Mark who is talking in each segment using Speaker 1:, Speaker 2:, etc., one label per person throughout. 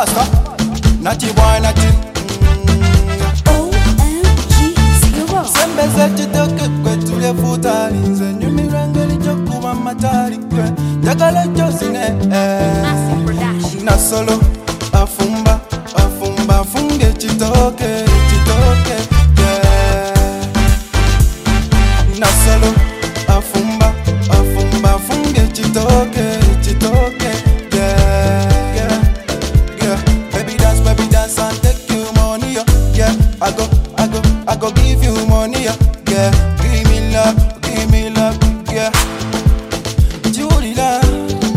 Speaker 1: master. Natty boy, natty.
Speaker 2: OMG Zero.
Speaker 1: Sembe zechi toke kwe tule futari. Nze nyumi rangeli joku wa matari kwe. Takale josine
Speaker 2: Massive production.
Speaker 1: na solo afumba afumba funge chitoke chitoke yeah. Na solo afumba afumba funge chitoke chitoke yeah, yeah, yeah. Baby dance and take you money yeah. I go give you money yeah. Give me love yeah. Julia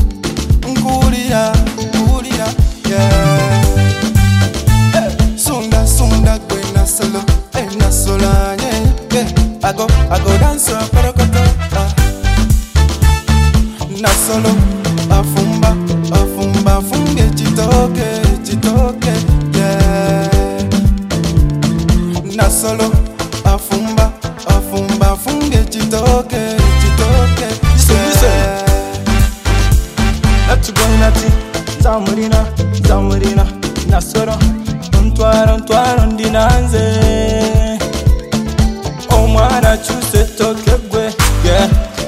Speaker 1: Ngulia, yeah. Sunda, gwena solo, na sola, yeah. I go dance, parakoto, na solo, afumba, funge, chitoke, yeah. Na solo, afumba, funge, chitoke, yeah.
Speaker 3: Let's go nati, zamurina, nasoro, ntwaro ndinanze. Omwana chuse toke gwe, yeah.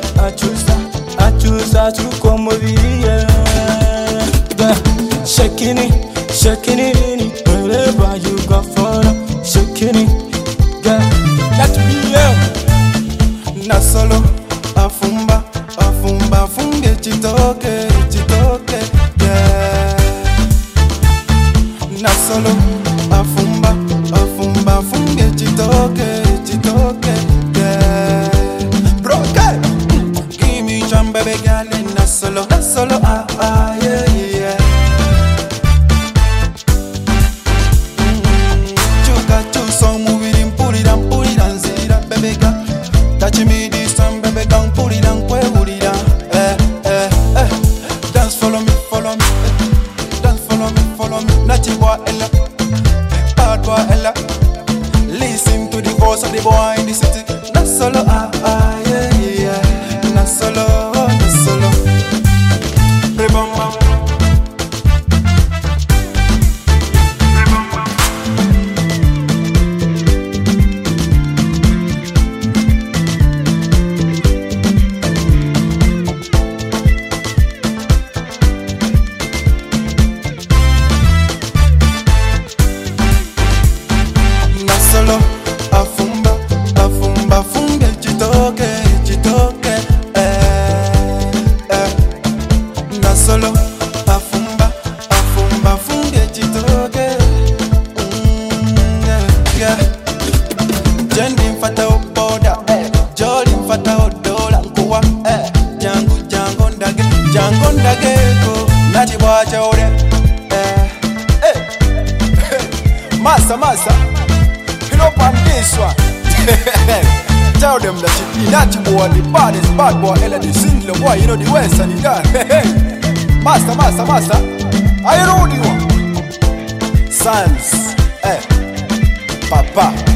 Speaker 3: Achusa chuko mubiri, yeah. Shaking it, wherever you go for, shaking it, yeah. Let me yeah.
Speaker 1: Na solo, afumba, funge, chitoke, yeah. Na solo, afumba, funge, chitoke, yeah. Broke, give me jam, baby girl, and na solo, yeah. Chuka, so move it, put it on, see that, baby girl. Touch me this time, baby, don't put it on, put it down. Dance, follow me. Dance, follow me. Natty boy, Ella. Bad boy, Ella. Listen to the voice of the boy in the city. Not solo, yeah. Not solo. Rebomba. Solo, afumba, funge, chitoke, na solo, afumba, funge, chitoke, yeah. Jendi mfata uboda, joli mfata odola nkuwa, jango ndage ko, nati bwacha ore, masa. Up on this one. Tell them that you be not boy, the baddest bad boy, Ella the single boy, you know the West and the guy. Master. I know the one. Sons, Papa.